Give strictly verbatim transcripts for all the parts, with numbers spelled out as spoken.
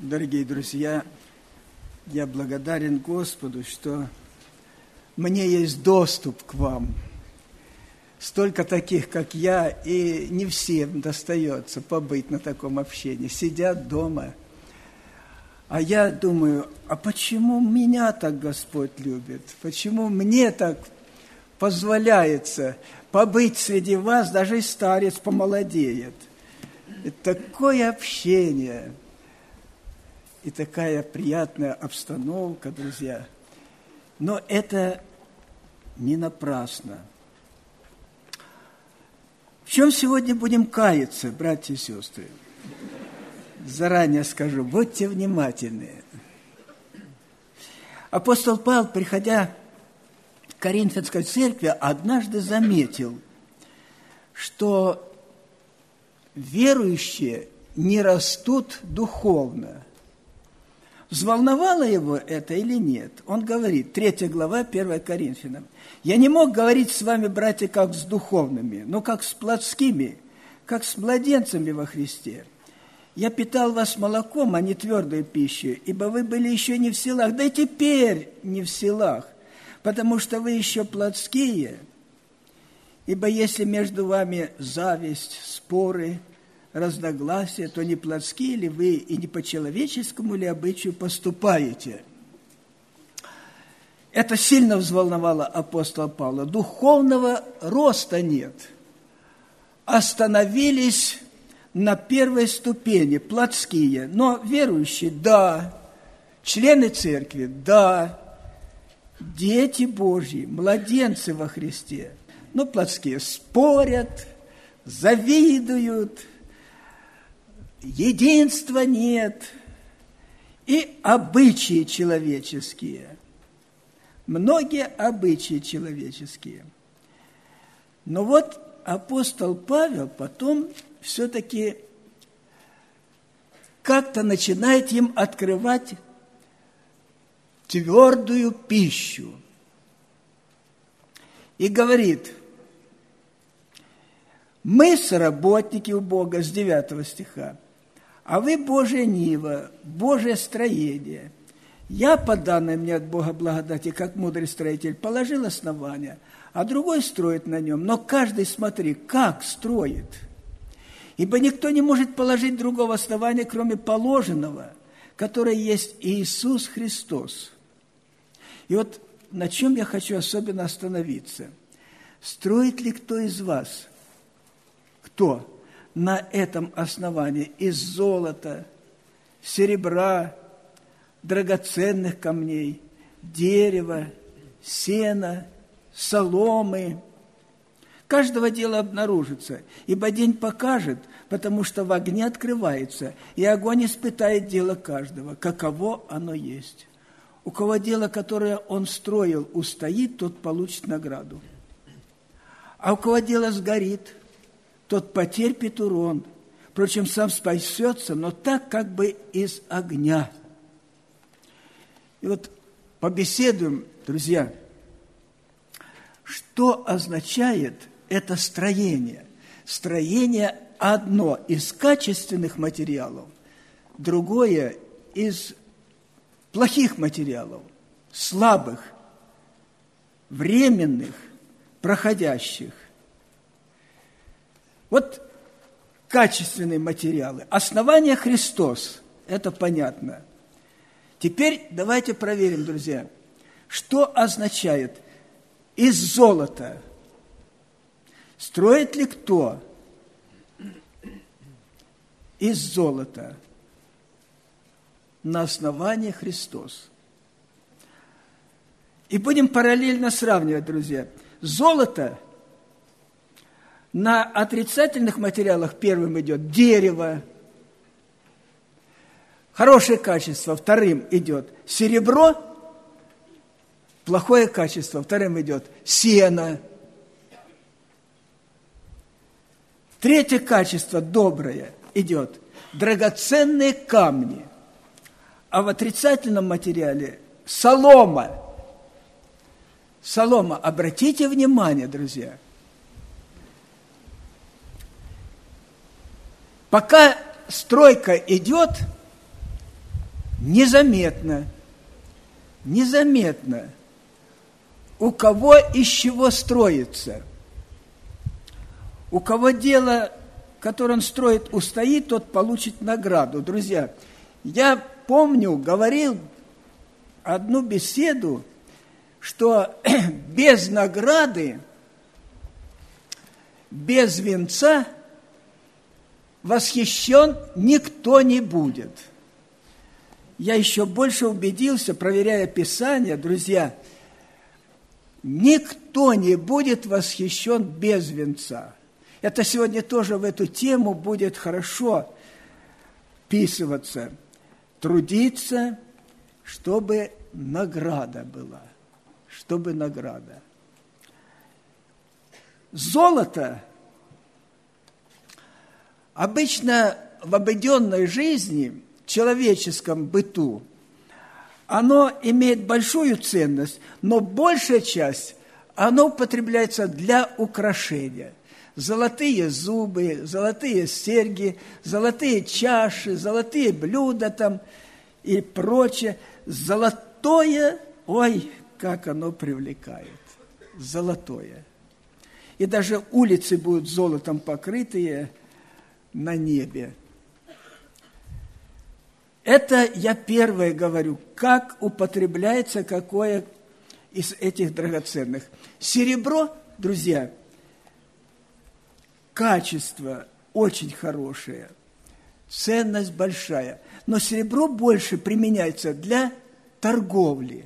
Дорогие друзья, я благодарен Господу, что мне есть доступ к вам. Столько таких, как я, и не всем достается побыть на таком общении. Сидят дома. А я думаю, а почему меня так Господь любит? Почему мне так позволяется побыть среди вас, даже и старец помолодеет? И такое общение, и такая приятная обстановка, друзья. Но это не напрасно. В чем сегодня будем каяться, братья и сестры? Заранее скажу, будьте внимательны. Апостол Павел, приходя к Коринфянской церкви, однажды заметил, что верующие не растут духовно. Взволновало его это или нет? Он говорит, третья глава, первое Коринфянам. «Я не мог говорить с вами, братья, как с духовными, но как с плотскими, как с младенцами во Христе. Я питал вас молоком, а не твердой пищей, ибо вы были еще не в силах, да и теперь не в силах, потому что вы еще плотские. Ибо если между вами зависть, споры, разногласия, то не плотские ли вы и не по человеческому ли обычаю поступаете?» Это сильно взволновало апостола Павла. Духовного роста нет. Остановились на первой ступени, плотские, но верующие, да, члены церкви, да, дети Божьи, младенцы во Христе, но плотские спорят, завидуют, единства нет, и обычаи человеческие, многие обычаи человеческие. Но вот апостол Павел потом все-таки как-то начинает им открывать твердую пищу. И говорит, мы соработники у Бога, с девятого стиха, а вы Божья нива, Божье строение. Я, по данной мне от Бога благодати, как мудрый строитель, положил основания, а другой строит на нем. Но каждый, смотри, как строит. Ибо никто не может положить другого основания, кроме положенного, которое есть Иисус Христос. И вот на чем я хочу особенно остановиться. Строит ли кто из вас, кто на этом основании из золота, серебра, драгоценных камней, дерева, сена, соломы? Каждого дела обнаружится, ибо день покажет, потому что в огне открывается, и огонь испытает дело каждого, каково оно есть. У кого дело, которое он строил, устоит, тот получит награду. А у кого дело сгорит, тот потерпит урон. Впрочем, сам спасется, но так, как бы из огня. И вот побеседуем, друзья, что означает это строение. Строение одно из качественных материалов, другое из плохих материалов, слабых, временных, проходящих. Вот качественные материалы. Основание Христос, это понятно. Теперь давайте проверим, друзья, что означает из золота. Строит ли кто из золота на основании Христос? И будем параллельно сравнивать, друзья. Золото на отрицательных материалах первым идет дерево, хорошее качество, вторым идет серебро, плохое качество, вторым идет сено. Третье качество, доброе, идет драгоценные камни, а в отрицательном материале солома. Солома, обратите внимание, друзья, пока стройка идет, незаметно, незаметно, у кого из чего строится. У кого дело, которое он строит, устоит, тот получит награду. Друзья, я помню, говорил одну беседу, что без награды, без венца восхищен никто не будет. Я еще больше убедился, проверяя Писание, друзья, никто не будет восхищен без венца. Это сегодня тоже в эту тему будет хорошо вписываться. Трудиться, чтобы награда была. Чтобы награда. Золото обычно в обыденной жизни, в человеческом быту, оно имеет большую ценность, но большая часть, оно употребляется для украшения. Золотые зубы, золотые серьги, золотые чаши, золотые блюда там и прочее. Золотое, ой, как оно привлекает. Золотое. И даже улицы будут золотом покрытые на небе. Это я первое говорю, как употребляется какое из этих драгоценных. Серебро, друзья, качество очень хорошее, ценность большая, но серебро больше применяется для торговли.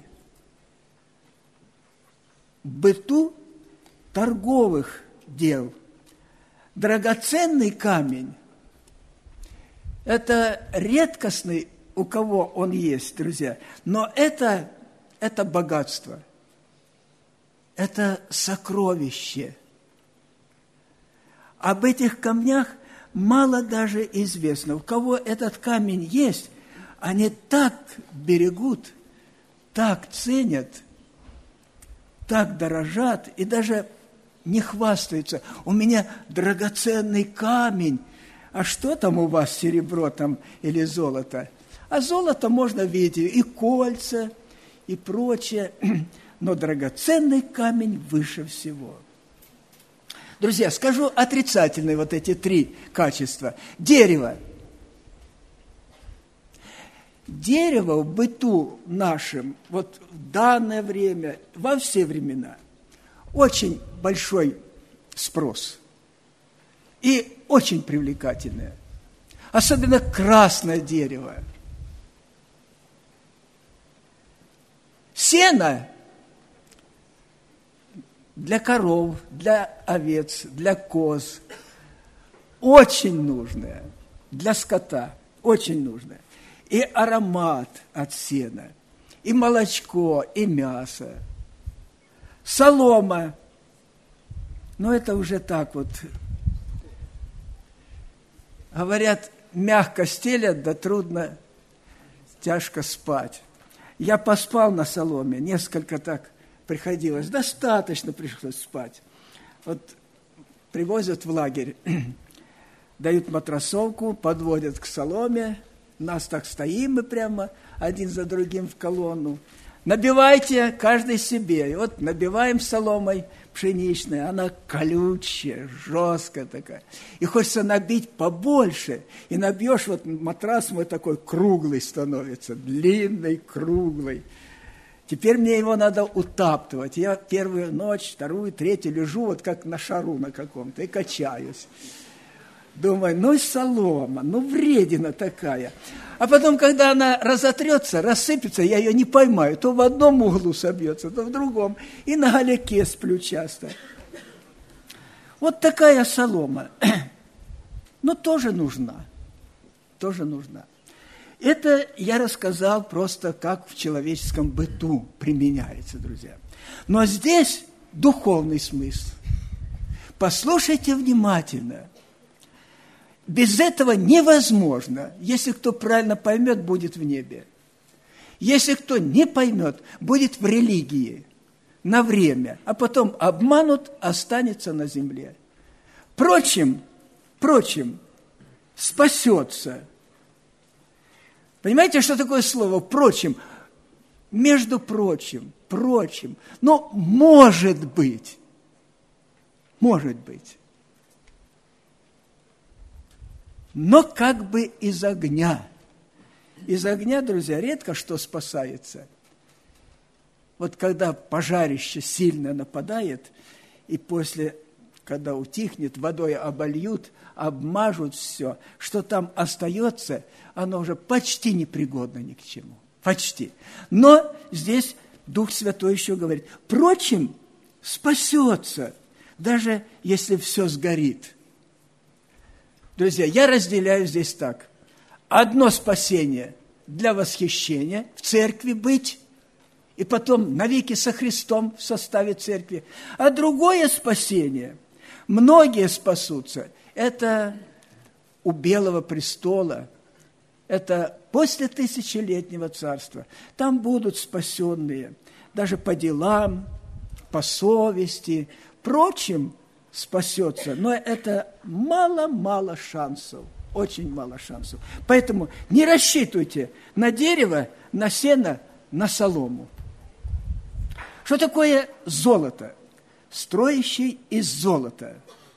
В быту торговых дел. Драгоценный камень – это редкостный, у кого он есть, друзья, но это, это богатство, это сокровище. Об этих камнях мало даже известно. У кого этот камень есть, они так берегут, так ценят, так дорожат и даже не хвастаются. У меня драгоценный камень. А что там у вас, серебро там или золото? А золото можно видеть, и кольца, и прочее. Но драгоценный камень выше всего. Друзья, скажу отрицательные вот эти три качества. Дерево. Дерево в быту нашем, вот в данное время, во все времена, очень большой спрос. И очень привлекательное. Особенно красное дерево. Сено для коров, для овец, для коз. Очень нужное. Для скота. Очень нужное. И аромат от сена. И молочко, и мясо. Солома. Но это уже так вот. Говорят, мягко стелят, да трудно, тяжко спать. Я поспал на соломе, несколько так приходилось, достаточно пришлось спать. Вот привозят в лагерь, дают матрасовку, подводят к соломе, нас так стоим мы прямо один за другим в колонну. Набивайте каждый себе. И вот набиваем соломой пшеничной, она колючая, жесткая такая. И хочется набить побольше. И набьешь, вот матрас мой такой круглый становится, длинный, круглый. Теперь мне его надо утаптывать. Я первую ночь, вторую, третью лежу, вот как на шару на каком-то, и качаюсь. Думаю, ну и солома, ну вредина такая. А потом, когда она разотрется, рассыпется, я ее не поймаю. То в одном углу собьется, то в другом. И на голяке сплю часто. Вот такая солома. Но тоже нужна. Тоже нужна. Это я рассказал просто, как в человеческом быту применяется, друзья. Но здесь духовный смысл. Послушайте внимательно. Без этого невозможно. Если кто правильно поймет, будет в небе. Если кто не поймет, будет в религии на время, а потом обманут, останется на земле. Впрочем, впрочем, спасется. Понимаете, что такое слово «впрочем»? Между прочим, прочим. Но может быть, может быть. Но как бы из огня. Из огня, друзья, редко что спасается. Вот когда пожарище сильно нападает, и после, когда утихнет, водой обольют, обмажут все, что там остается, оно уже почти непригодно ни к чему. Почти. Но здесь Дух Святой еще говорит, впрочем, спасется, даже если все сгорит. Друзья, я разделяю здесь так. Одно спасение для восхищения, в церкви быть, и потом навеки со Христом в составе церкви. А другое спасение, многие спасутся, это у Белого престола, это после тысячелетнего царства. Там будут спасенные, даже по делам, по совести, прочим спасется. Но это мало-мало шансов, очень мало шансов. Поэтому не рассчитывайте на дерево, на сено, на солому. Что такое золото? Строящий из золота.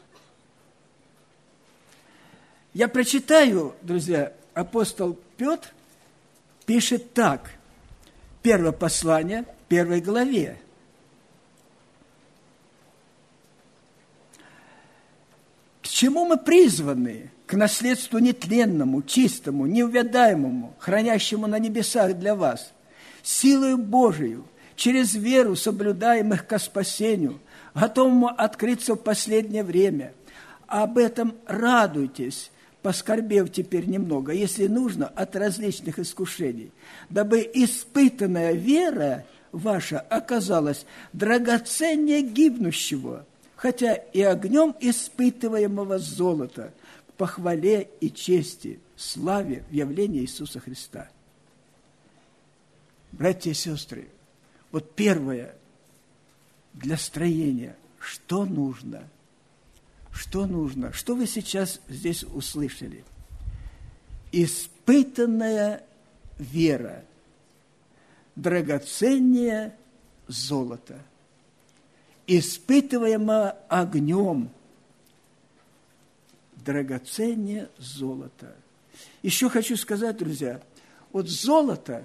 Я прочитаю, друзья, апостол Петр пишет так, первое послание, первой главе. К чему мы призваны? К наследству нетленному, чистому, неувядаемому, хранящему на небесах для вас, силою Божию, через веру соблюдаемых ко спасению, готовому открыться в последнее время. Об этом радуйтесь, поскорбев теперь немного, если нужно, от различных искушений, дабы испытанная вера ваша оказалась драгоценнее гибнущего, хотя и огнем испытываемого золота, к похвале и чести, славе в явлении Иисуса Христа. Братья и сестры, вот первое для строения, что нужно? Что нужно? Что вы сейчас здесь услышали? Испытанная вера, драгоценнее золота, испытываемое огнем, драгоценнее золота. Еще хочу сказать, друзья, вот золото,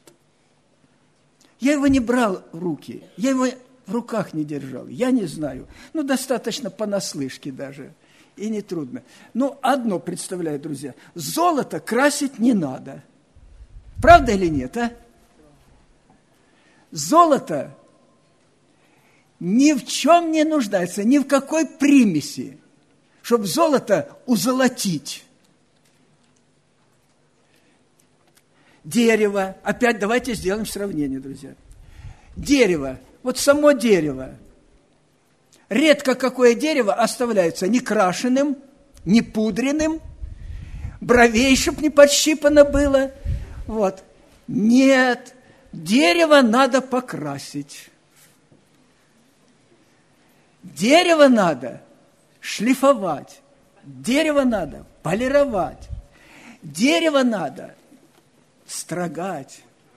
я его не брал в руки, я его в руках не держал, я не знаю. Ну, достаточно понаслышке даже, и не трудно. Но одно представляю, друзья, золото красить не надо. Правда или нет, а? Золото ни в чем не нуждается, ни в какой примеси, чтобы золото узолотить. Дерево, опять давайте сделаем сравнение, друзья. Дерево, вот само дерево. Редко какое дерево оставляется не крашеным, не пудренным, бровей, чтоб не подщипано было. Вот. Нет, дерево надо покрасить. Дерево надо шлифовать, дерево надо полировать, дерево надо строгать.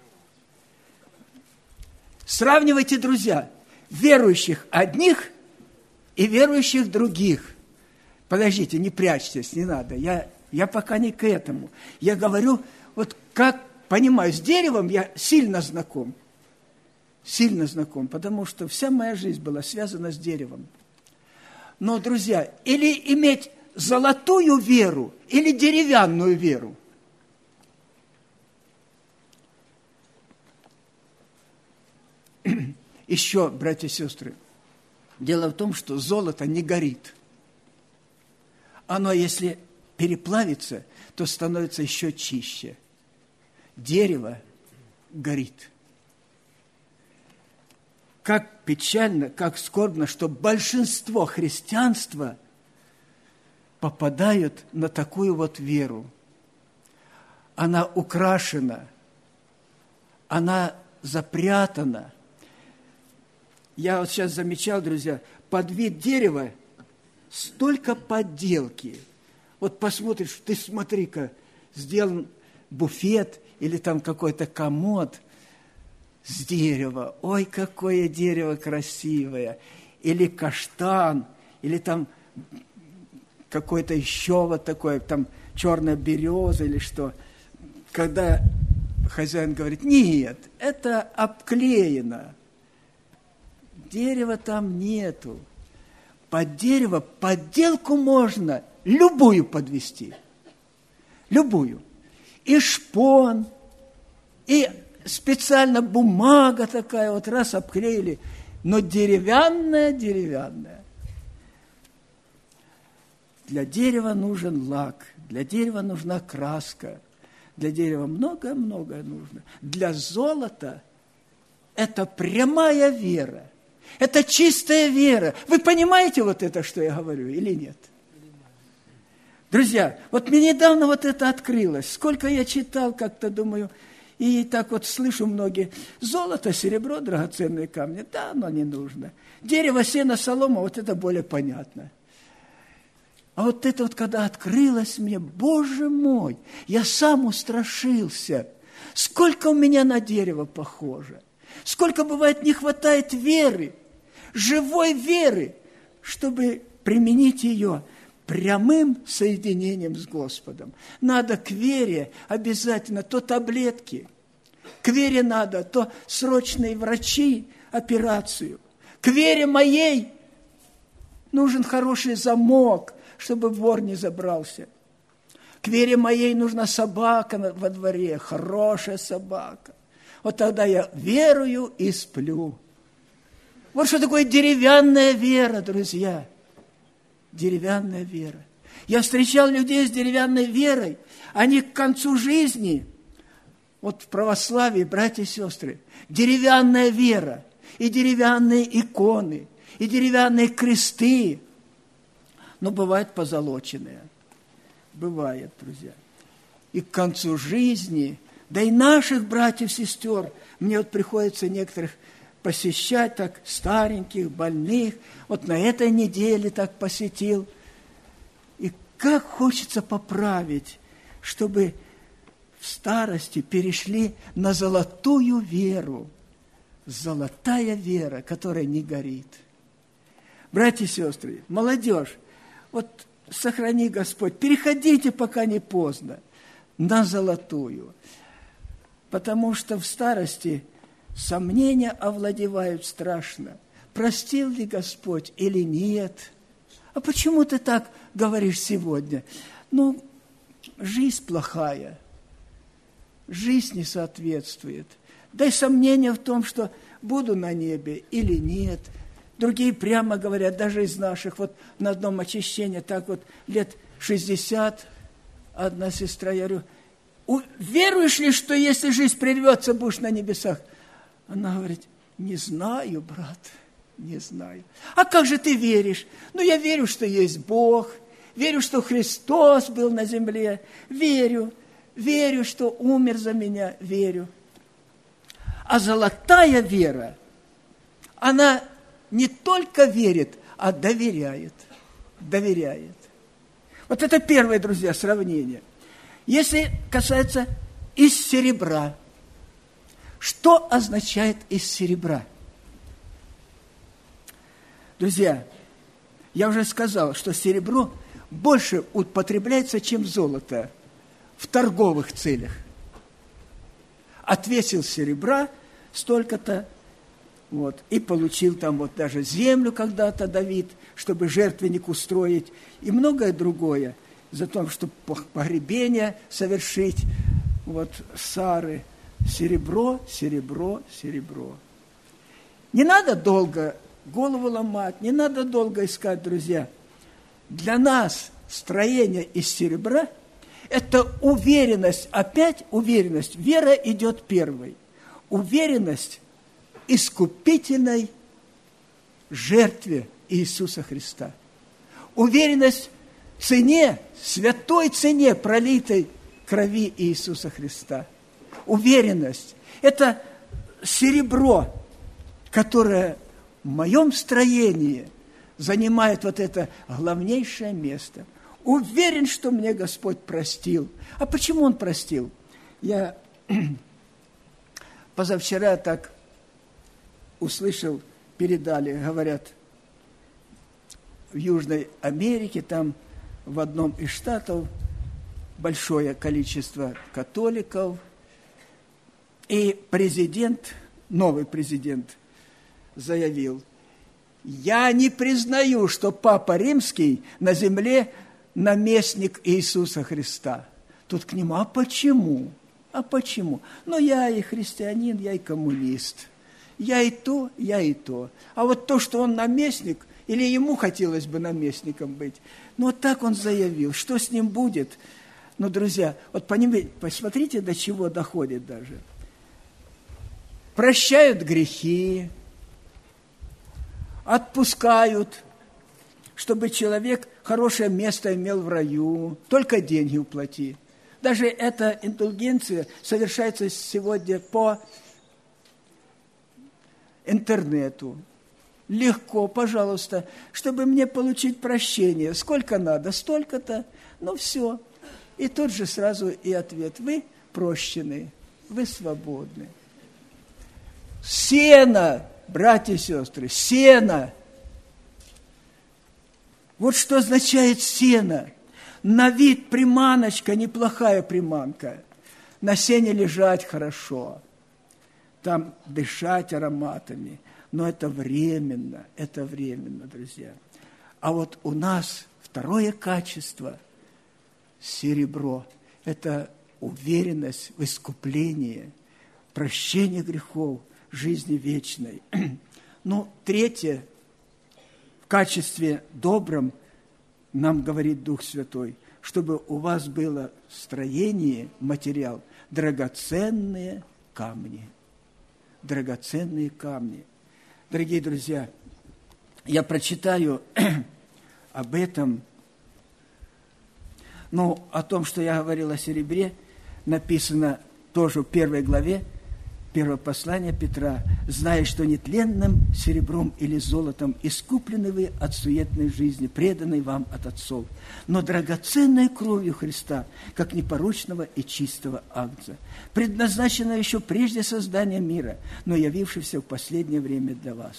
Сравнивайте, друзья, верующих одних и верующих других. Подождите, не прячьтесь, не надо. Я, я пока не к этому. Я говорю, вот как понимаю, с деревом я сильно знаком. Сильно знаком, потому что вся моя жизнь была связана с деревом. Но, друзья, или иметь золотую веру, или деревянную веру. Еще, братья и сестры, дело в том, что золото не горит. Оно, если переплавится, то становится еще чище. Дерево горит. Как печально, как скорбно, что большинство христианства попадают на такую вот веру. Она украшена, она запрятана. Я вот сейчас замечал, друзья, под вид дерева столько подделки. Вот посмотришь, ты смотри-ка, сделан буфет или там какой-то комод с дерева. Ой, какое дерево красивое! Или каштан, или там какой-то еще вот такой, там черная береза или что. Когда хозяин говорит, нет, это обклеено. Дерева там нету. Под дерево подделку можно любую подвести. Любую. И шпон, и специально бумага такая, вот раз обклеили, но деревянная, деревянная. Для дерева нужен лак, для дерева нужна краска, для дерева много-много нужно. Для золота это прямая вера, это чистая вера. Вы понимаете вот это, что я говорю, или нет? Друзья, вот мне недавно вот это открылось. Сколько я читал, как-то думаю, и так вот слышу многие, золото, серебро, драгоценные камни, да, оно не нужно. Дерево, сено, солома, вот это более понятно. А вот это вот, когда открылось мне, Боже мой, я сам устрашился. Сколько у меня на дерево похоже. Сколько, бывает, не хватает веры, живой веры, чтобы применить ее прямым соединением с Господом. Надо к вере обязательно то таблетки, к вере надо то срочные врачи, операцию. К вере моей нужен хороший замок, чтобы вор не забрался. К вере моей нужна собака во дворе, хорошая собака. Вот тогда я верую и сплю. Вот что такое деревянная вера, друзья. Деревянная вера. Я встречал людей с деревянной верой. Они к концу жизни, вот в православии, братья и сестры, деревянная вера, и деревянные иконы, и деревянные кресты, но бывает позолоченные. Бывает, друзья. И к концу жизни, да и наших братьев и сестер, мне вот приходится некоторых посещать так, стареньких, больных. Вот на этой неделе так посетил. И как хочется поправить, чтобы в старости перешли на золотую веру. Золотая вера, которая не горит. Братья и сестры, молодежь, вот сохрани Господь, переходите, пока не поздно, на золотую. Потому что в старости сомнения овладевают страшно. Простил ли Господь или нет? А почему ты так говоришь сегодня? Ну, жизнь плохая. Жизнь не соответствует. Да и сомнения в том, что буду на небе или нет. Другие прямо говорят, даже из наших, вот на одном очищении, так вот лет шестьдесят, одна сестра, я говорю, веруешь ли, что если жизнь прервется, будешь на небесах? Она говорит, не знаю, брат, не знаю. А как же ты веришь? Ну, я верю, что есть Бог, верю, что Христос был на земле, верю, верю, что умер за меня, верю. А золотая вера, она не только верит, а доверяет, доверяет. Вот это первое, друзья, сравнение. Если касается из серебра, что означает из серебра? Друзья, я уже сказал, что серебро больше употребляется, чем золото в торговых целях. Отвесил серебра столько-то, вот, и получил там вот даже землю когда-то Давид, чтобы жертвенник устроить, и многое другое, за то, чтобы погребение совершить, вот, Сары. Серебро, серебро, серебро. Не надо долго голову ломать, не надо долго искать, друзья. Для нас строение из серебра – это уверенность, опять уверенность. Вера идет первой. Уверенность искупительной жертве Иисуса Христа. Уверенность в цене, святой цене пролитой крови Иисуса Христа. Уверенность – это серебро, которое в моем строении занимает вот это главнейшее место. Уверен, что мне Господь простил. А почему Он простил? Я позавчера так услышал, передали, говорят, в Южной Америке, там в одном из штатов большое количество католиков, и президент, новый президент заявил: я не признаю, что Папа Римский на земле наместник Иисуса Христа. Тут к нему: а почему? А почему? Ну, я и христианин, я и коммунист. Я и то, я и то. А вот то, что он наместник, или ему хотелось бы наместником быть, ну, вот так он заявил. Что с ним будет? Ну, друзья, вот понимаете, посмотрите, до чего доходит даже. Прощают грехи, отпускают, чтобы человек хорошее место имел в раю, только деньги уплати. Даже эта индульгенция совершается сегодня по интернету. Легко, пожалуйста, чтобы мне получить прощение. Сколько надо? Столько-то. Ну, все. И тут же сразу и ответ: вы прощены, вы свободны. Сено, братья и сестры, сено. Вот что означает сено. На вид приманочка, неплохая приманка. На сене лежать хорошо. Там дышать ароматами. Но это временно, это временно, друзья. А вот у нас второе качество – серебро. Это уверенность в искуплении, прощение грехов, жизни вечной. Ну, третье, в качестве добром нам говорит Дух Святой, чтобы у вас было строение, материал, драгоценные камни. Драгоценные камни. Дорогие друзья, я прочитаю об этом, ну, о том, что я говорил о серебре, написано тоже в первой главе, первого послания Петра: «Зная, что нетленным серебром или золотом искуплены вы от суетной жизни, преданной вам от отцов, но драгоценной кровью Христа, как непорочного и чистого агнца, предназначенного еще прежде создания мира, но явившегося в последнее время для вас».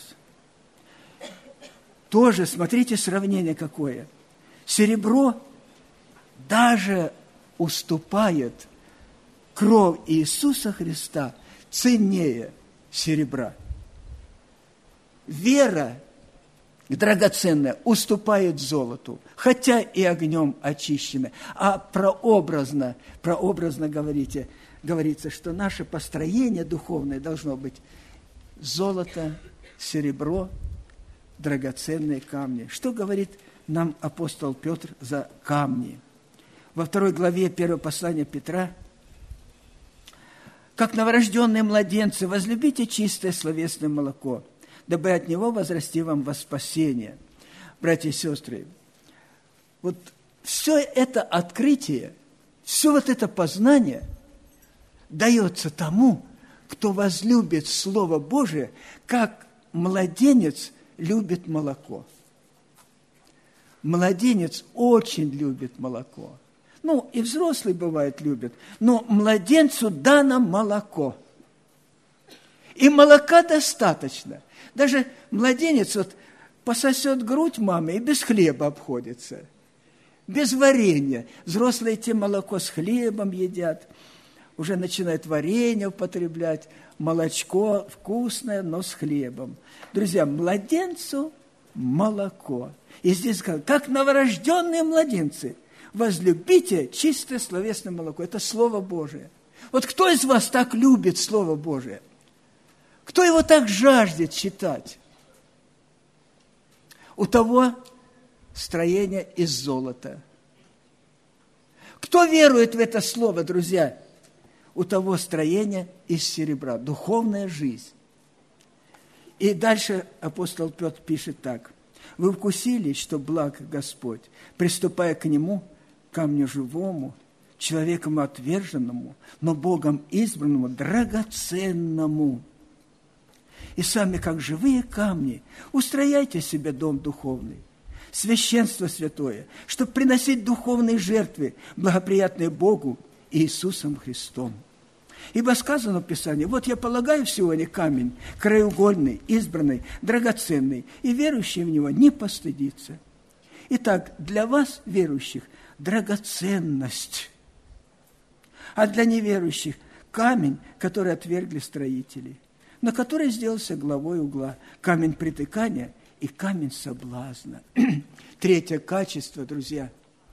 Тоже, смотрите, сравнение какое. Серебро даже уступает кровь Иисуса Христа ценнее серебра. Вера драгоценная уступает золоту, хотя и огнем очищена. А прообразно, прообразно говорите, говорится, что наше построение духовное должно быть золото, серебро, драгоценные камни. Что говорит нам апостол Петр за камни? Во второй главе первого послания Петра: «Как новорожденные младенцы, возлюбите чистое словесное молоко, дабы от него возрасти вам во спасение». Братья и сестры, вот все это открытие, все вот это познание дается тому, кто возлюбит Слово Божие, как младенец любит молоко. Младенец очень любит молоко. Ну, и взрослый, бывает, любит. Но младенцу дано молоко. И молока достаточно. Даже младенец вот пососет грудь мамы и без хлеба обходится. Без варенья. Взрослые те молоко с хлебом едят. Уже начинают варенье употреблять. Молочко вкусное, но с хлебом. Друзья, младенцу молоко. И здесь сказано: как новорожденные младенцы, возлюбите чистое словесное молоко. Это Слово Божие. Вот кто из вас так любит Слово Божие? Кто его так жаждет читать? У того строение из золота. Кто верует в это Слово, друзья? У того строение из серебра. Духовная жизнь. И дальше апостол Петр пишет так: «Вы вкусили, что благ Господь, приступая к Нему, камню живому, человеком отверженному, но Богом избранному, драгоценному. И сами, как живые камни, устрояйте себе дом духовный, священство святое, чтобы приносить духовные жертвы, благоприятные Богу и Иисусом Христом». Ибо сказано в Писании: вот я полагаю в Сионе камень, краеугольный, избранный, драгоценный, и верующий в него не постыдится. Итак, для вас, верующих, драгоценность, а для неверующих камень, который отвергли строители, на который сделался главой угла, камень притыкания и камень соблазна. Третье качество, друзья,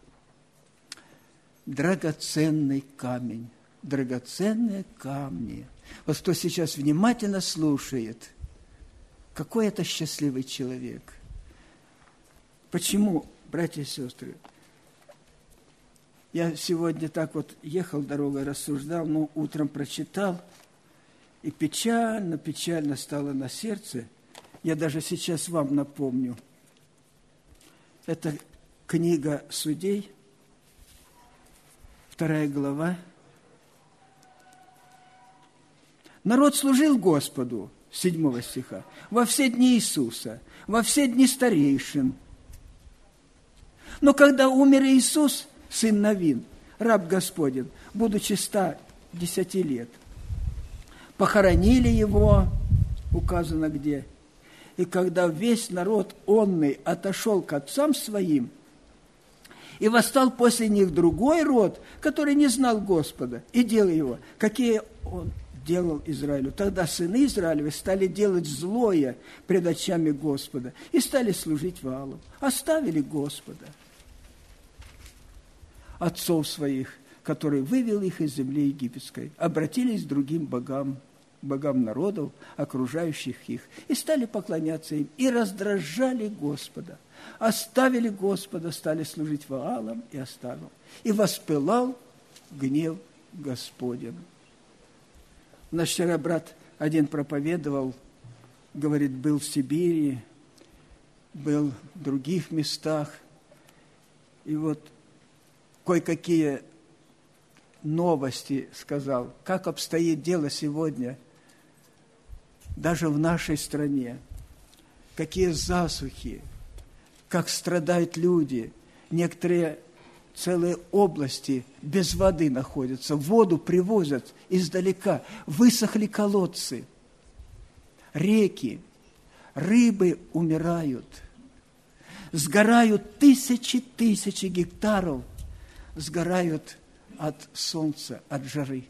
драгоценный камень, драгоценные камни. Вот кто сейчас внимательно слушает, какой это счастливый человек. Почему, братья и сестры? Я сегодня так вот ехал дорогой, рассуждал, но утром прочитал, и печально, печально стало на сердце. Я даже сейчас вам напомню. Это книга Судей, вторая глава. Народ служил Господу, седьмого стиха, во все дни Иисуса, во все дни старейшин. Но когда умер Иисус, сын Навин, раб Господень, будучи ста десяти лет, похоронили его, указано где, и когда весь народ онный отошел к отцам своим, и восстал после них другой род, который не знал Господа, и делал его, какие он делал Израилю. Тогда сыны Израилевы стали делать злое пред очами Господа и стали служить Ваалу, оставили Господа, отцов своих, который вывел их из земли египетской, обратились к другим богам, богам народов, окружающих их, и стали поклоняться им, и раздражали Господа. Оставили Господа, стали служить Ваалам, и оставил. И воспылал гнев Господень. Наш вчера брат один проповедовал, говорит, был в Сибири, был в других местах, и вот кое-какие новости сказал, как обстоит дело сегодня, даже в нашей стране, какие засухи, как страдают люди, некоторые целые области без воды находятся, воду привозят издалека, высохли колодцы, реки, рыбы умирают, сгорают тысячи тысячи гектаров, сгорают от солнца, от жары.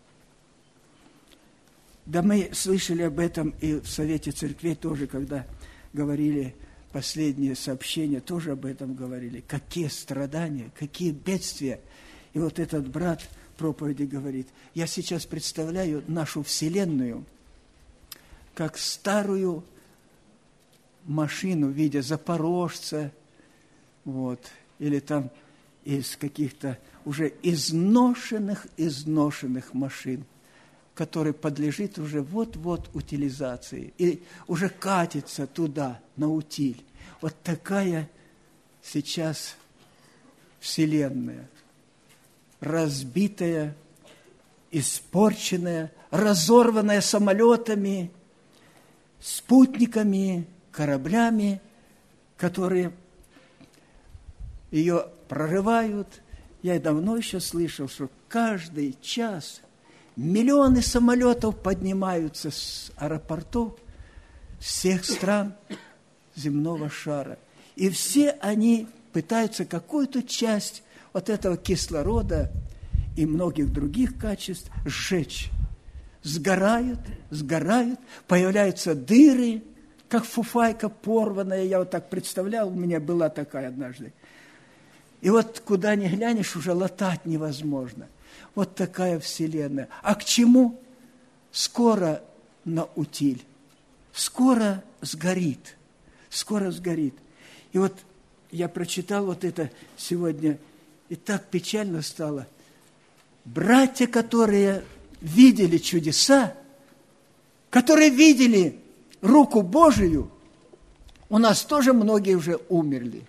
Да мы слышали об этом и в Совете Церквей тоже, когда говорили последние сообщения, тоже об этом говорили. Какие страдания, какие бедствия. И вот этот брат проповеди говорит, я сейчас представляю нашу Вселенную как старую машину в виде запорожца, вот, или там из каких-то уже изношенных, изношенных машин, который подлежит уже вот-вот утилизации и уже катится туда, на утиль. Вот такая сейчас Вселенная, разбитая, испорченная, разорванная самолетами, спутниками, кораблями, которые ее прорывают. Я давно еще слышал, что каждый час миллионы самолетов поднимаются с аэропортов всех стран земного шара. И все они пытаются какую-то часть вот этого кислорода и многих других качеств сжечь. Сгорают, сгорают, появляются дыры, как фуфайка порванная. Я вот так представлял, у меня была такая однажды. И вот куда ни глянешь, уже латать невозможно. Вот такая Вселенная. А к чему? Скоро на утиль. Скоро сгорит. Скоро сгорит. И вот я прочитал вот это сегодня, и так печально стало. Братья, которые видели чудеса, которые видели руку Божию, у нас тоже многие уже умерли.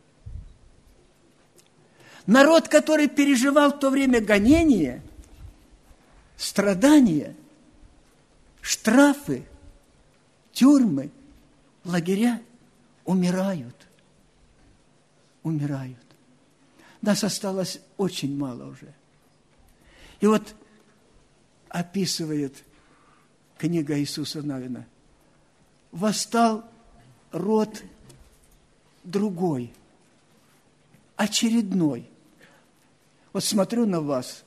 Народ, который переживал в то время гонения, страдания, штрафы, тюрьмы, лагеря, умирают. Умирают. Нас осталось очень мало уже. И вот описывает книга Иисуса Навина. Восстал род другой, очередной. Вот смотрю на вас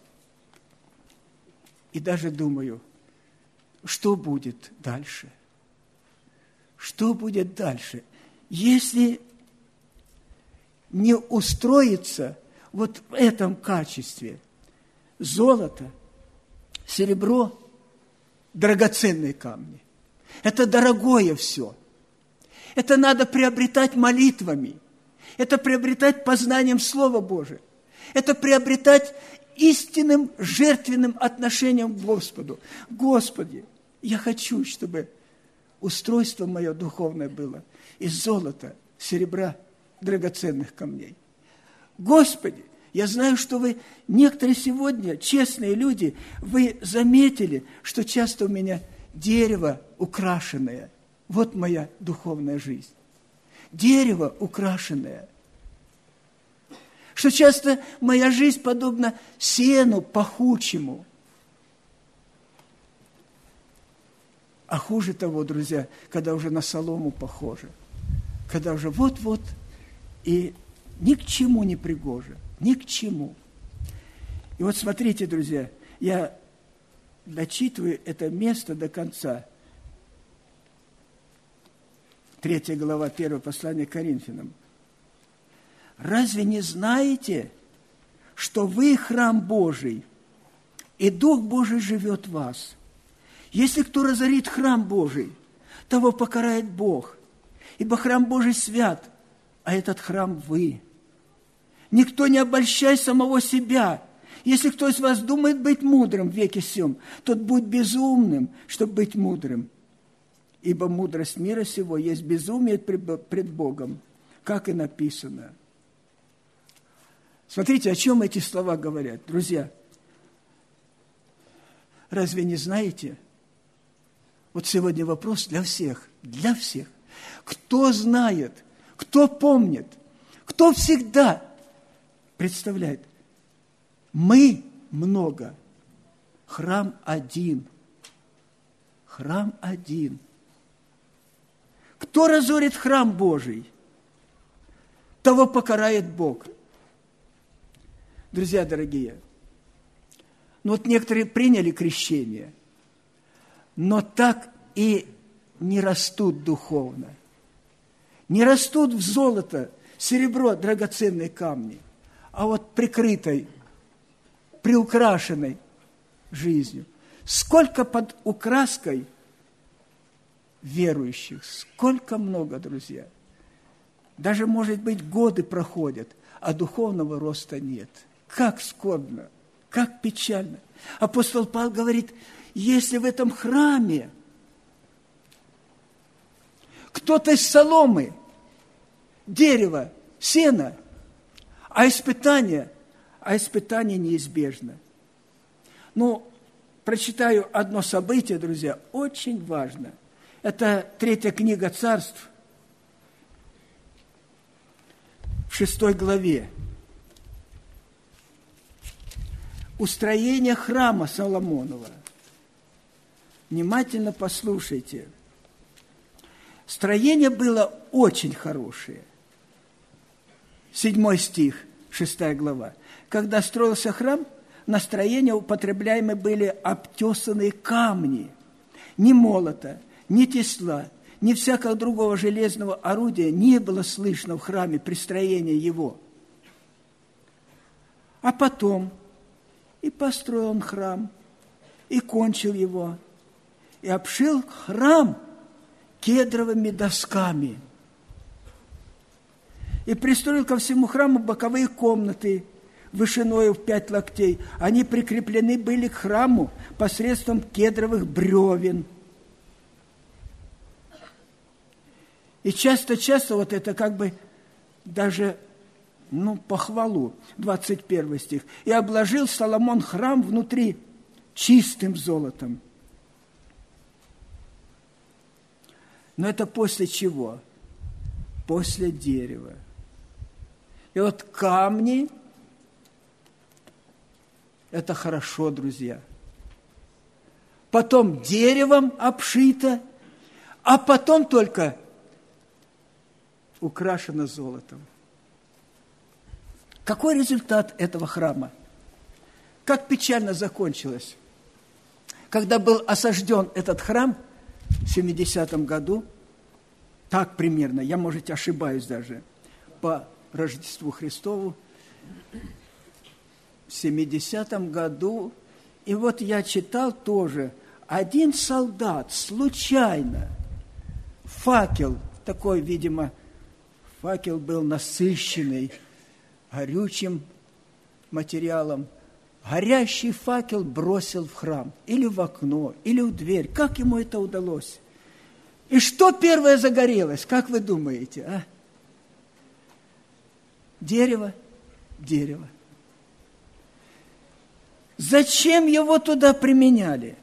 и даже думаю, что будет дальше? Что будет дальше? Если не устроиться вот в этом качестве золото, серебро, драгоценные камни. Это дорогое все. Это надо приобретать молитвами. Это приобретать познанием Слова Божия. Это приобретать истинным жертвенным отношением к Господу. Господи, я хочу, чтобы устройство мое духовное было из золота, серебра, драгоценных камней. Господи, я знаю, что вы, некоторые сегодня, честные люди, вы заметили, что часто у меня дерево украшенное. Вот моя духовная жизнь. Дерево украшенное. Что часто моя жизнь подобна сену пахучему. А хуже того, друзья, когда уже на солому похоже. Когда уже вот-вот и ни к чему не пригоже. Ни к чему. И вот смотрите, друзья, я дочитываю это место до конца. Третья глава, первое послание к Коринфянам. Разве не знаете, что вы храм Божий, и Дух Божий живет в вас? Если кто разорит храм Божий, того покарает Бог, ибо храм Божий свят, а этот храм вы. Никто не обольщай самого себя. Если кто из вас думает быть мудрым в веке сем, тот будь безумным, чтобы быть мудрым. Ибо мудрость мира сего есть безумие пред Богом, как и написано. Смотрите, о чем эти слова говорят, друзья. Разве не знаете? Вот сегодня вопрос для всех, для всех. Кто знает, кто помнит, кто всегда представляет? Мы много, храм один. Храм один. Кто разорит храм Божий, того покарает Бог. Друзья дорогие, ну вот некоторые приняли крещение, но так и не растут духовно. Не растут в золото, серебро, драгоценные камни, а вот прикрытой, приукрашенной жизнью. Сколько под украской верующих, сколько много, друзья. Даже, может быть, годы проходят, а духовного роста нет. Как скорбно, как печально. Апостол Павел говорит, если в этом храме кто-то из соломы, дерева, сена, а испытание, а испытание неизбежно. Ну, прочитаю одно событие, друзья, очень важно. Это третья книга Царств, в шестой главе. Устроение храма Соломонова. Внимательно послушайте. Строение было очень хорошее. Седьмой стих, шестая глава. Когда строился храм, на строение употребляемы были обтесанные камни. Ни молота, ни тесла, ни всякого другого железного орудия не было слышно в храме при строении его. А потом и построил он храм, и кончил его, и обшил храм кедровыми досками. И пристроил ко всему храму боковые комнаты, вышиною в пять локтей. Они прикреплены были к храму посредством кедровых бревен. И часто-часто вот это как бы даже, ну, похвалу, двадцать первый стих. «И обложил Соломон храм внутри чистым золотом». Но это после чего? После дерева. И вот камни – это хорошо, друзья. потом деревом обшито, а потом только украшено золотом. Какой результат этого храма? Как печально закончилось. Когда был осажден этот храм в семидесятом году, так примерно, я, может, ошибаюсь даже, по Рождеству Христову, в семидесятом году, и вот я читал тоже, один солдат случайно, факел, такой, видимо, факел был насыщенный горючим материалом, горящий факел бросил в храм, или в окно, или в дверь. Как ему это удалось? И что первое загорелось? Как вы думаете, а? Дерево, дерево. Зачем его туда применяли?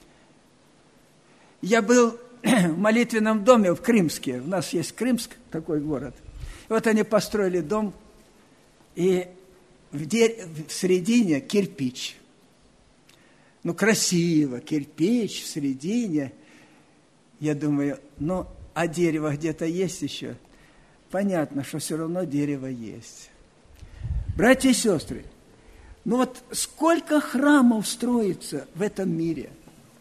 Я был в молитвенном доме в Крымске. У нас есть Крымск, такой город. И вот они построили дом, и в, дер... в середине кирпич. Ну, красиво, кирпич в середине. Я думаю, ну, а дерево где-то есть еще? Понятно, что все равно дерево есть. Братья и сестры, ну вот сколько храмов строится в этом мире?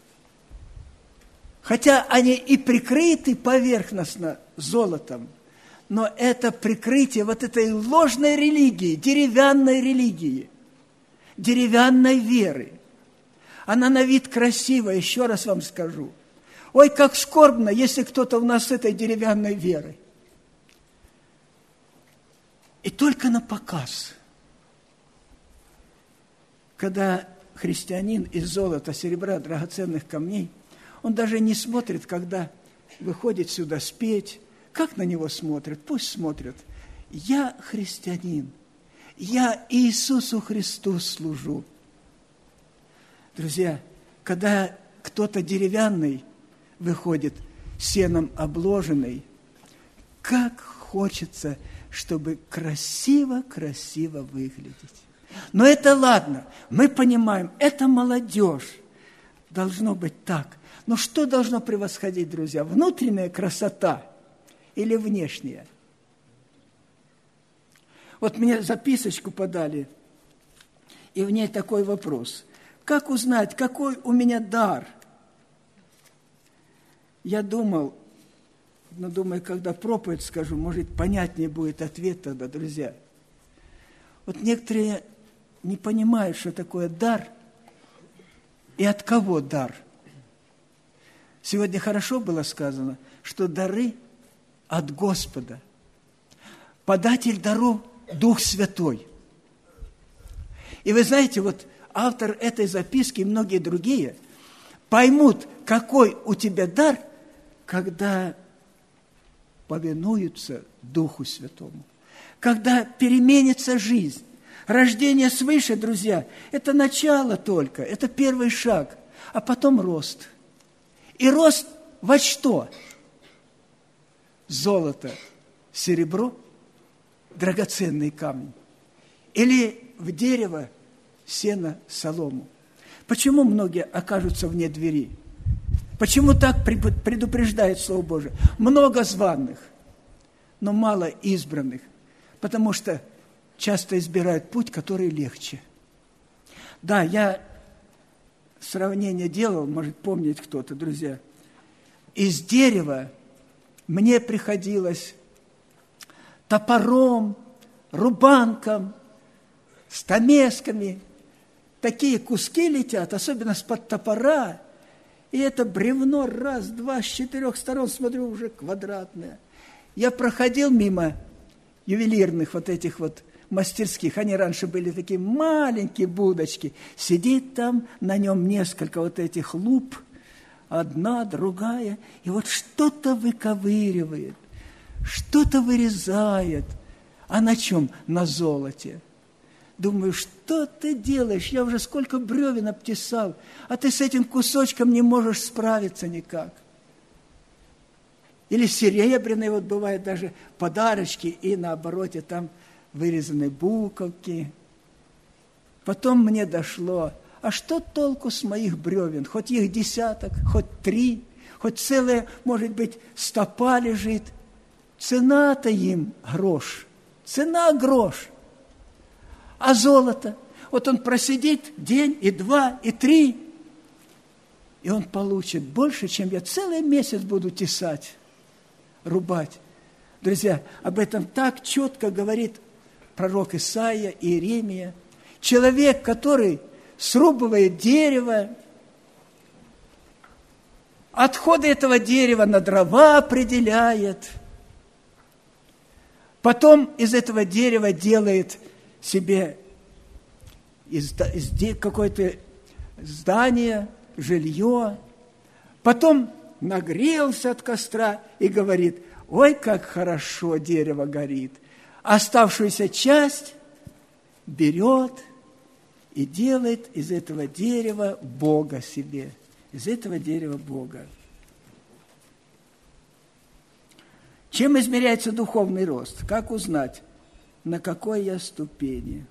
Хотя они и прикрыты поверхностно золотом, но это прикрытие вот этой ложной религии, деревянной религии, деревянной веры. Она на вид красивая, еще раз вам скажу. Ой, как скорбно, если кто-то у нас с этой деревянной верой. И только на показ. Когда христианин из золота, серебра, драгоценных камней, он даже не смотрит, когда выходит сюда спеть. Как на него смотрят? Пусть смотрят. Я христианин. Я Иисусу Христу служу. Друзья, когда кто-то деревянный выходит, сеном обложенный, как хочется, чтобы красиво-красиво выглядеть. Но это ладно, мы понимаем, это молодежь. Должно быть так. Но что должно превосходить, друзья? Внутренняя красота или внешняя? Вот мне записочку подали, и в ней такой вопрос. Как узнать, какой у меня дар? Я думал, но думаю, когда проповедь скажу, может, понятнее будет ответ тогда, друзья. Вот некоторые не понимают, что такое дар и от кого дар. Сегодня хорошо было сказано, что дары от Господа. Податель даров – Дух Святой. И вы знаете, вот автор этой записки и многие другие поймут, какой у тебя дар, когда повинуются Духу Святому, когда переменится жизнь. Рождение свыше, друзья, это начало только, это первый шаг, а потом рост. И рост во что? Золото, серебро, драгоценные камни. Или в дерево, сено, солому. Почему многие окажутся вне двери? Почему так предупреждает Слово Божие? Много званых, но мало избранных, потому что часто избирают путь, который легче. Да, я сравнение делал, может помнить кто-то, друзья. Из дерева мне приходилось топором, рубанком, стамесками. Такие куски летят, особенно с-под топора. И это бревно раз, два, с четырех сторон, смотрю, уже квадратное. Я проходил мимо ювелирных вот этих вот мастерских. Они раньше были такие маленькие будочки. Сидит там, на нем несколько вот этих луп, одна, другая. И вот что-то выковыривает, что-то вырезает. А на чем? На золоте. Думаю, что ты делаешь? Я уже сколько бревен обтесал, а ты с этим кусочком не можешь справиться никак. Или серебряные, вот бывают даже подарочки, и на обороте там вырезаны буковки. Потом мне дошло, а что толку с моих бревен? Хоть их десяток, хоть три, хоть целая, может быть, стопа лежит. Цена-то им грош, цена грош. А золото? Вот он просидит день, и два, и три, и он получит больше, чем я целый месяц буду тесать, рубать. Друзья, об этом так четко говорит пророк Исаия и Иеремия. Человек, который срубывает дерево, отходы этого дерева на дрова определяет, потом из этого дерева делает себе из, из какое-то здание, жилье, потом нагрелся от костра и говорит: ой, как хорошо дерево горит. Оставшуюся часть берет и делает из этого дерева Бога себе, из этого дерева Бога. Чем измеряется духовный рост? Как узнать, на какой я ступени?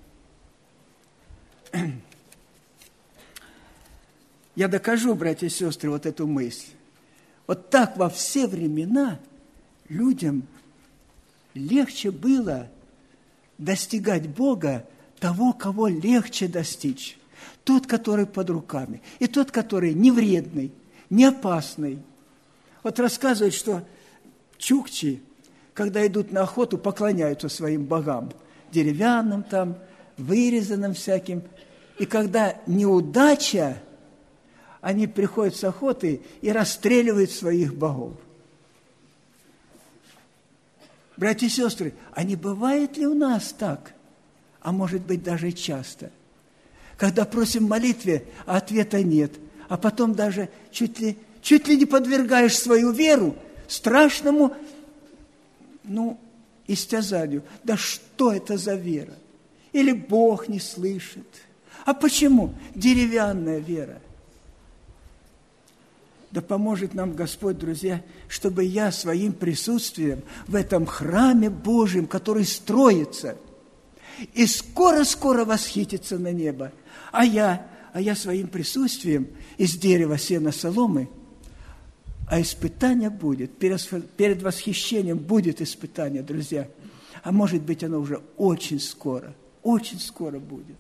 Я докажу, братья и сестры, вот эту мысль. Вот так во все времена людям легче было достигать Бога, того, кого легче достичь. Тот, который под руками, и тот, который не вредный, не опасный. Вот рассказывают, что чукчи, когда идут на охоту, поклоняются своим богам, деревянным там, вырезанным всяким. И когда неудача, они приходят с охоты и расстреливают своих богов. Братья и сестры, а не бывает ли у нас так? А может быть, даже часто. Когда просим в молитве, а ответа нет. А потом даже чуть ли, чуть ли не подвергаешь свою веру страшному, ну, истязанию. Да что это за вера? Или Бог не слышит? А почему? Деревянная вера. Да поможет нам Господь, друзья, чтобы я своим присутствием в этом храме Божьем, который строится, и скоро-скоро восхитится на небо, а я, а я своим присутствием из дерева, сена, соломы, а испытание будет, перед, перед восхищением будет испытание, друзья, а может быть, оно уже очень скоро, очень скоро будет.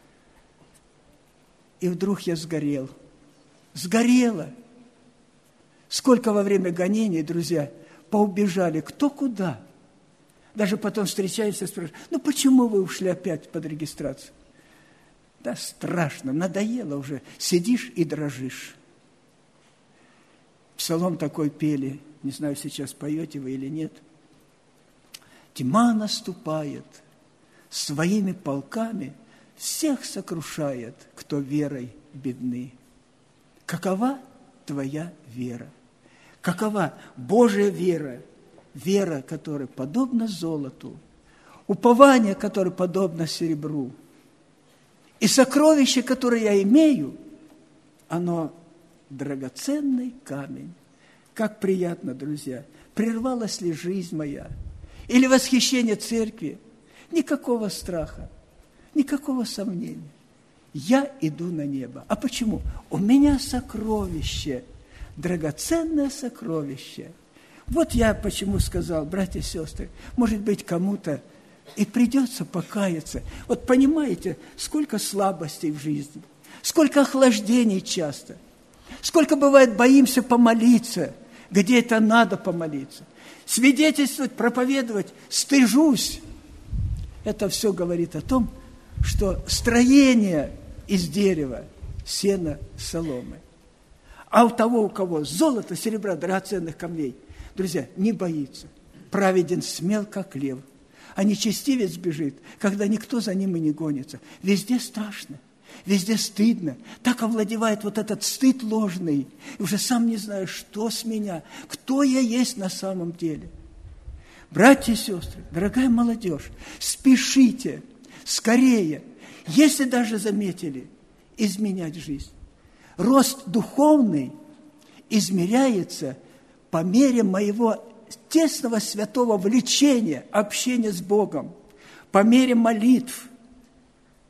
И вдруг я сгорел, сгорела. Сколько во время гонений, друзья, поубежали, кто куда. Даже потом встречаемся и спрашивают: ну почему вы ушли опять под регистрацию? Да страшно, надоело уже, сидишь и дрожишь. Псалом такой пели, не знаю, сейчас поете вы или нет. Тьма наступает, своими полками всех сокрушает, кто верой бедны. Какова твоя вера? Какова Божья вера? Вера, которая подобна золоту, упование, которое подобно серебру. И сокровище, которое я имею, оно драгоценный камень. Как приятно, друзья! Прервалась ли жизнь моя? Или восхищение церкви? Никакого страха, никакого сомнения. Я иду на небо. А почему? У меня сокровище, драгоценное сокровище. Вот я почему сказал, братья и сестры, может быть, кому-то и придется покаяться. Вот понимаете, сколько слабостей в жизни, сколько охлаждений часто, сколько бывает боимся помолиться, где это надо помолиться. Свидетельствовать, проповедовать, стыжусь. Это все говорит о том, что строение из дерева, сена, соломы. А у того, у кого золото, серебра, драгоценных камней, друзья, не боится. Праведен смел, как лев. А нечестивец бежит, когда никто за ним и не гонится. Везде страшно, везде стыдно. Так овладевает вот этот стыд ложный. И уже сам не знаю, что с меня, кто я есть на самом деле. Братья и сестры, дорогая молодежь, спешите, скорее, если даже заметили, изменять жизнь. Рост духовный измеряется по мере моего тесного святого влечения, общения с Богом, по мере молитв,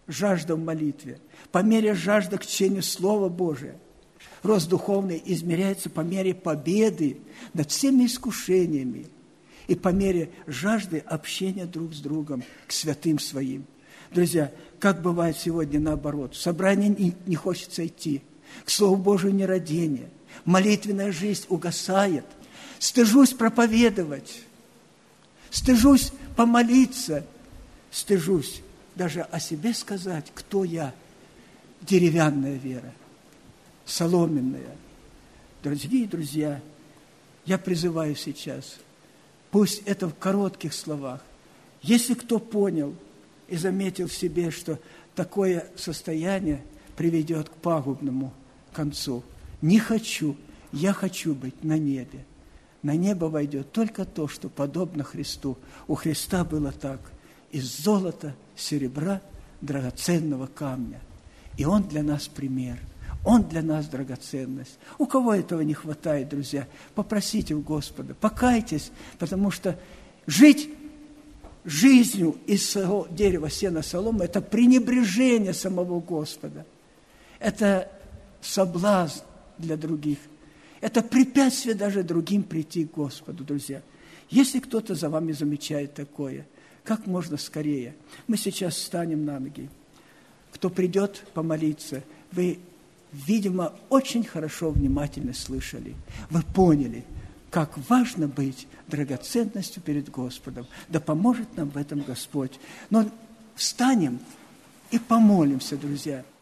жажда в молитве, по мере жажды к чтению Слова Божия. Рост духовный измеряется по мере победы над всеми искушениями и по мере жажды общения друг с другом к святым своим. Друзья, как бывает сегодня наоборот, в собрание не, не хочется идти, к Слову Божию нерадение, молитвенная жизнь угасает, стыжусь проповедовать, стыжусь помолиться, стыжусь даже о себе сказать, кто я. Деревянная вера, соломенная. Дорогие друзья, я призываю сейчас, пусть это в коротких словах. Если кто понял и заметил в себе, что такое состояние приведет к пагубному концу, не хочу, я хочу быть на небе. На небо войдет только то, что подобно Христу. У Христа было так: из золота, серебра, драгоценного камня. И Он для нас пример. Он для нас драгоценность. У кого этого не хватает, друзья, попросите у Господа, покайтесь, потому что жить жизнью из дерева, сена, соломы – это пренебрежение самого Господа. Это соблазн для других. Это препятствие даже другим прийти к Господу, друзья. Если кто-то за вами замечает такое, как можно скорее. Мы сейчас встанем на ноги. Кто придет помолиться, вы, видимо, очень хорошо, внимательно слышали. Вы поняли, как важно быть драгоценностью перед Господом. Да поможет нам в этом Господь. Но встанем и помолимся, друзья.